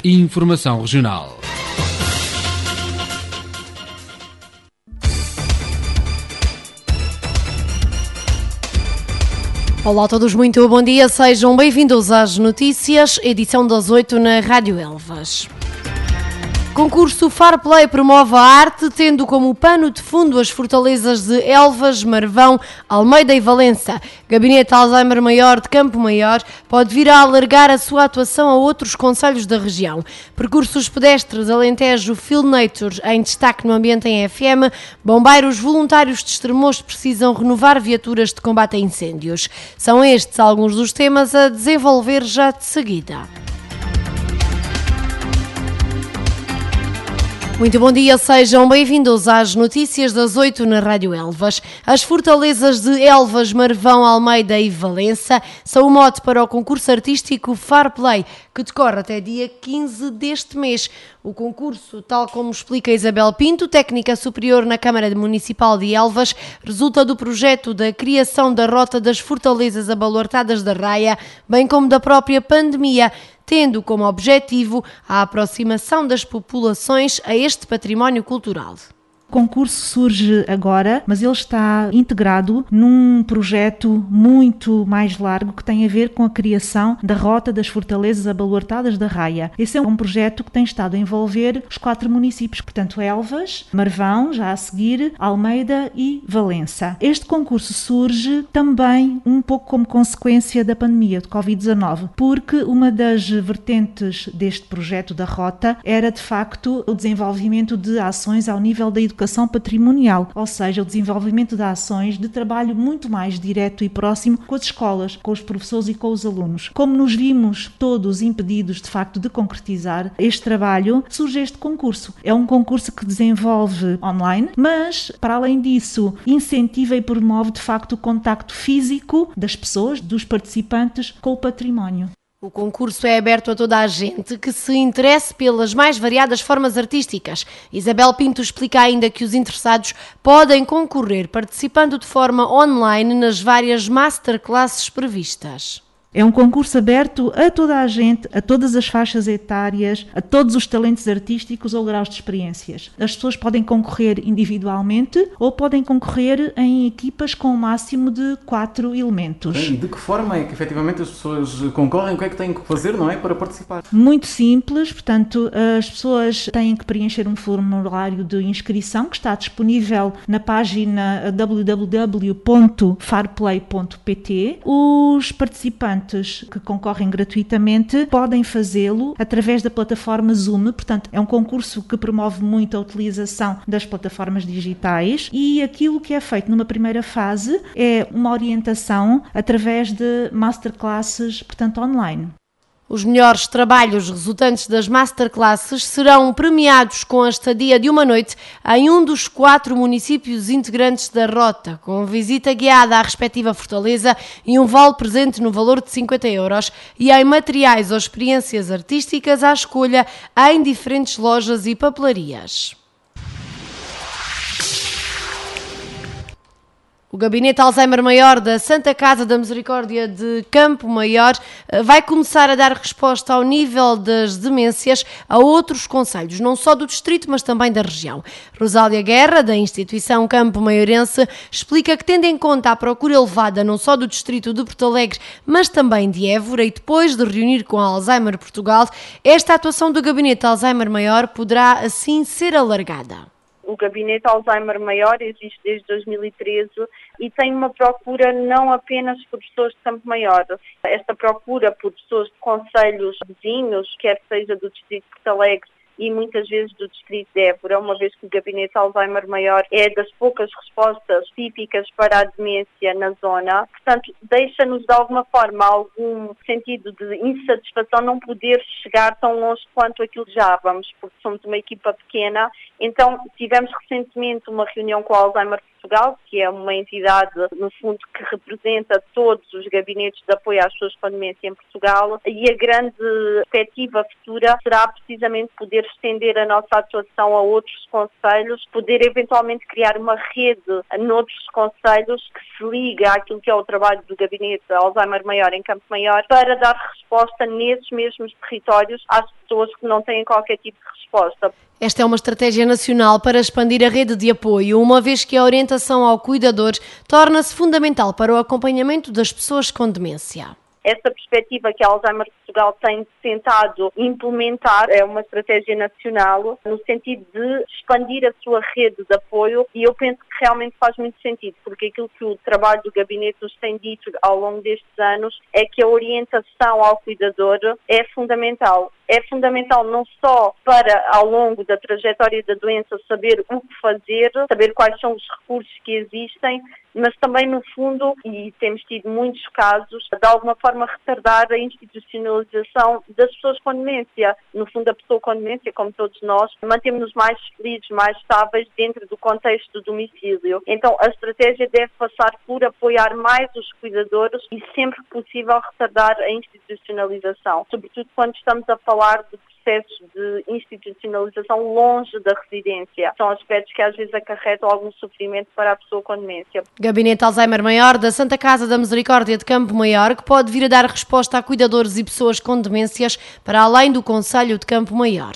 Informação regional. Olá a todos, muito bom dia, sejam bem-vindos às notícias, edição das 8 na Rádio Elvas. Concurso Fair Play promove a arte, tendo como pano de fundo as fortalezas de Elvas, Marvão, Almeida e Valença. Gabinete Alzheimer Maior de Campo Maior pode vir a alargar a sua atuação a outros concelhos da região. Percursos pedestres Alentejo Field Nature em destaque no ambiente em FM. Bombeiros voluntários de Estremoz precisam renovar viaturas de combate a incêndios. São estes alguns dos temas a desenvolver já de seguida. Muito bom dia, sejam bem-vindos às notícias das 8 na Rádio Elvas. As fortalezas de Elvas, Marvão, Almeida e Valença são o mote para o concurso artístico Fair Play, que decorre até dia 15 deste mês. O concurso, tal como explica Isabel Pinto, técnica superior na Câmara Municipal de Elvas, resulta do projeto da criação da Rota das Fortalezas Abaluartadas da Raia, bem como da própria pandemia, tendo como objetivo a aproximação das populações a este património cultural. O concurso surge agora, mas ele está integrado num projeto muito mais largo que tem a ver com a criação da Rota das Fortalezas Abaluartadas da Raia. Esse é um projeto que tem estado a envolver os 4 municípios, portanto Elvas, Marvão, já a seguir, Almeida e Valença. Este concurso surge também um pouco como consequência da pandemia de Covid-19, porque uma das vertentes deste projeto da Rota era de facto o desenvolvimento de ações ao nível da educação patrimonial, ou seja, o desenvolvimento de ações de trabalho muito mais direto e próximo com as escolas, com os professores e com os alunos. Como nos vimos todos impedidos de facto de concretizar este trabalho, surge este concurso. É um concurso que desenvolve online, mas para além disso incentiva e promove de facto o contacto físico das pessoas, dos participantes com o património. O concurso é aberto a toda a gente que se interesse pelas mais variadas formas artísticas. Isabel Pinto explica ainda que os interessados podem concorrer participando de forma online nas várias masterclasses previstas. É um concurso aberto a toda a gente, a todas as faixas etárias, a todos os talentos artísticos ou graus de experiências. As pessoas podem concorrer individualmente ou podem concorrer em equipas com um máximo de 4 elementos. E de que forma é que efetivamente as pessoas concorrem? O que é que têm que fazer, não é, para participar? Muito simples, portanto, as pessoas têm que preencher um formulário de inscrição que está disponível na página www.fairplay.pt. Os participantes que concorrem gratuitamente podem fazê-lo através da plataforma Zoom, portanto é um concurso que promove muito a utilização das plataformas digitais e aquilo que é feito numa primeira fase é uma orientação através de masterclasses, portanto online. Os melhores trabalhos resultantes das masterclasses serão premiados com a estadia de uma noite em um dos 4 municípios integrantes da Rota, com visita guiada à respectiva fortaleza e um vale presente no valor de 50 euros e em materiais ou experiências artísticas à escolha em diferentes lojas e papelarias. O Gabinete Alzheimer Maior da Santa Casa da Misericórdia de Campo Maior vai começar a dar resposta ao nível das demências a outros concelhos, não só do distrito, mas também da região. Rosália Guerra, da instituição Campo Maiorense, explica que, tendo em conta a procura elevada não só do distrito de Porto Alegre, mas também de Évora, e depois de reunir com a Alzheimer Portugal, esta atuação do Gabinete Alzheimer Maior poderá assim ser alargada. O Gabinete Alzheimer Maior existe desde 2013 e tem uma procura não apenas por pessoas de Campo Maior. Esta procura por pessoas de concelhos vizinhos, quer seja do distrito de Porto Alegre e muitas vezes do distrito de Évora, uma vez que o Gabinete Alzheimer Maior é das poucas respostas típicas para a demência na zona. Portanto, deixa-nos de alguma forma algum sentido de insatisfação não poder chegar tão longe quanto aquilo que já vamos, porque somos uma equipa pequena. Então, tivemos recentemente uma reunião com a Alzheimer Portugal, que é uma entidade, no fundo, que representa todos os gabinetes de apoio às pessoas com demência em Portugal, e a grande perspectiva futura será precisamente poder estender a nossa atuação a outros concelhos, poder eventualmente criar uma rede noutros concelhos que se liga àquilo que é o trabalho do Gabinete Alzheimer Maior em Campo Maior, para dar resposta nesses mesmos territórios às pessoas que não têm qualquer tipo de resposta. Esta é uma estratégia nacional para expandir a rede de apoio, uma vez que a orientação ao cuidador torna-se fundamental para o acompanhamento das pessoas com demência. Essa perspectiva que a Alzheimer Portugal tem tentado implementar é uma estratégia nacional no sentido de expandir a sua rede de apoio, e eu penso que realmente faz muito sentido, porque aquilo que o trabalho do gabinete nos tem dito ao longo destes anos é que a orientação ao cuidador é fundamental. É fundamental não só para, ao longo da trajetória da doença, saber o que fazer, saber quais são os recursos que existem, mas também, no fundo, e temos tido muitos casos, de alguma forma retardar a institucionalização das pessoas com demência. No fundo, a pessoa com demência, como todos nós, mantemos-nos mais felizes, mais estáveis dentro do contexto do domicílio. Então, a estratégia deve passar por apoiar mais os cuidadores e, sempre que possível, retardar a institucionalização. Sobretudo quando estamos a falar de processos de institucionalização longe da residência. São aspectos que às vezes acarretam algum sofrimento para a pessoa com demência. Gabinete Alzheimer Maior da Santa Casa da Misericórdia de Campo Maior, que pode vir a dar resposta a cuidadores e pessoas com demências para além do Concelho de Campo Maior.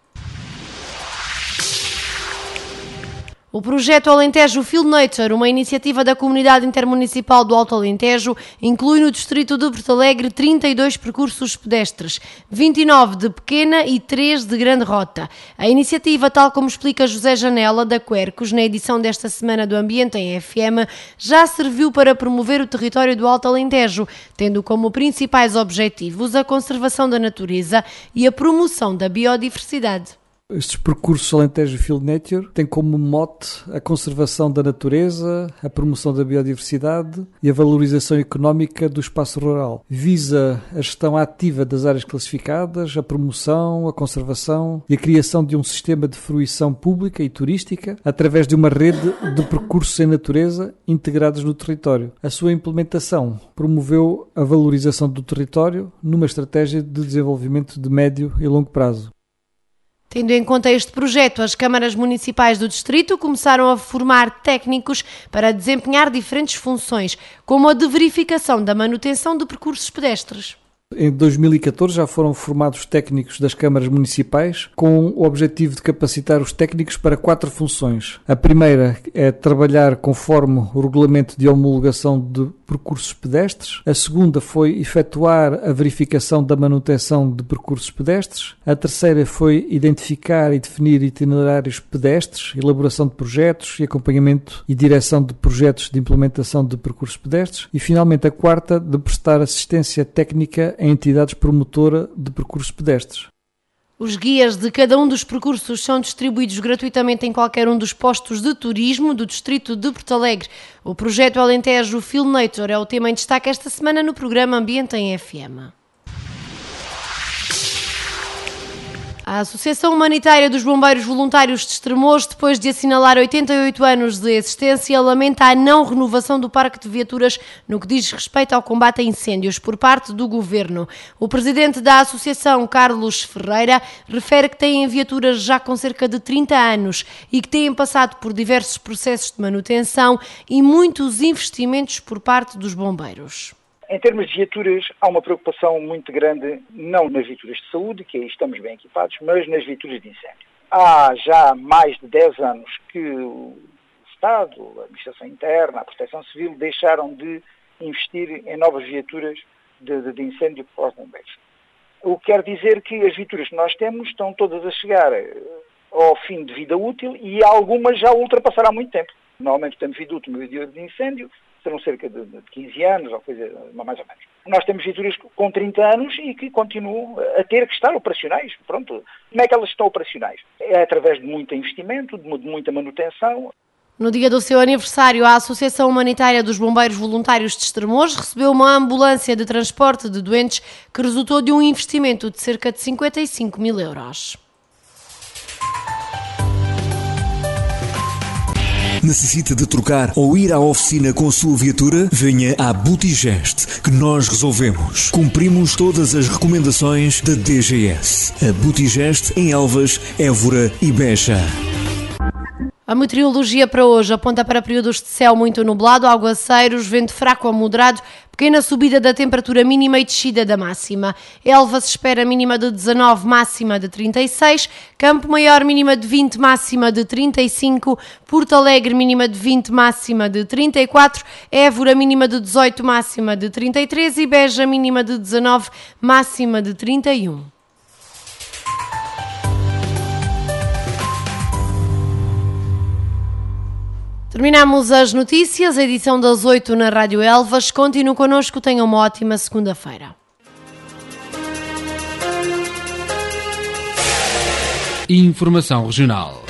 O projeto Alentejo Field Nature, uma iniciativa da Comunidade Intermunicipal do Alto Alentejo, inclui no distrito de Porto Alegre 32 percursos pedestres, 29 de pequena e 3 de grande rota. A iniciativa, tal como explica José Janela, da Quercos, na edição desta semana do Ambiente em FM, já serviu para promover o território do Alto Alentejo, tendo como principais objetivos a conservação da natureza e a promoção da biodiversidade. Estes percursos Alentejo Field Nature têm como mote a conservação da natureza, a promoção da biodiversidade e a valorização económica do espaço rural. Visa a gestão ativa das áreas classificadas, a promoção, a conservação e a criação de um sistema de fruição pública e turística através de uma rede de percursos em natureza integrados no território. A sua implementação promoveu a valorização do território numa estratégia de desenvolvimento de médio e longo prazo. Tendo em conta este projeto, as câmaras municipais do distrito começaram a formar técnicos para desempenhar diferentes funções, como a de verificação da manutenção de percursos pedestres. Em 2014 já foram formados técnicos das câmaras municipais com o objetivo de capacitar os técnicos para 4 funções. A primeira é trabalhar conforme o regulamento de homologação de percursos pedestres. A segunda foi efetuar a verificação da manutenção de percursos pedestres. A terceira foi identificar e definir itinerários pedestres, elaboração de projetos e acompanhamento e direção de projetos de implementação de percursos pedestres. E finalmente a quarta, de prestar assistência técnica em entidades promotora de percursos pedestres. Os guias de cada um dos percursos são distribuídos gratuitamente em qualquer um dos postos de turismo do distrito de Porto Alegre. O projeto Alentejo Field Nature é o tema em destaque esta semana no programa Ambiente em FM. A Associação Humanitária dos Bombeiros Voluntários de Estremoz, depois de assinalar 88 anos de existência, lamenta a não renovação do parque de viaturas no que diz respeito ao combate a incêndios por parte do Governo. O presidente da associação, Carlos Ferreira, refere que têm viaturas já com cerca de 30 anos e que têm passado por diversos processos de manutenção e muitos investimentos por parte dos bombeiros. Em termos de viaturas, há uma preocupação muito grande, não nas viaturas de saúde, que aí estamos bem equipados, mas nas viaturas de incêndio. Há já mais de 10 anos que o Estado, a Administração Interna, a Proteção Civil, deixaram de investir em novas viaturas de incêndio para os bombeiros. O que quer dizer que as viaturas que nós temos estão todas a chegar ao fim de vida útil e algumas já ultrapassaram há muito tempo. Normalmente temos vida útil de incêndio, serão cerca de 15 anos, ou coisa mais ou menos. Nós temos viaturas com 30 anos e que continuam a ter que estar operacionais. Pronto. Como é que elas estão operacionais? É através de muito investimento, de muita manutenção. No dia do seu aniversário, a Associação Humanitária dos Bombeiros Voluntários de Estremoz recebeu uma ambulância de transporte de doentes que resultou de um investimento de cerca de 55 mil euros. Necessita de trocar ou ir à oficina com a sua viatura? Venha à Butigest, que nós resolvemos. Cumprimos todas as recomendações da DGS. A Butigest em Elvas, Évora e Beja. A meteorologia para hoje aponta para períodos de céu muito nublado, aguaceiros, vento fraco a moderado, pequena subida da temperatura mínima e descida da máxima. Elvas espera mínima de 19, máxima de 36, Campo Maior mínima de 20, máxima de 35, Porto Alegre mínima de 20, máxima de 34, Évora mínima de 18, máxima de 33 e Beja mínima de 19, máxima de 31. Terminamos as notícias, a edição das 8 na Rádio Elvas. Continue connosco, tenham uma ótima segunda-feira. Informação regional.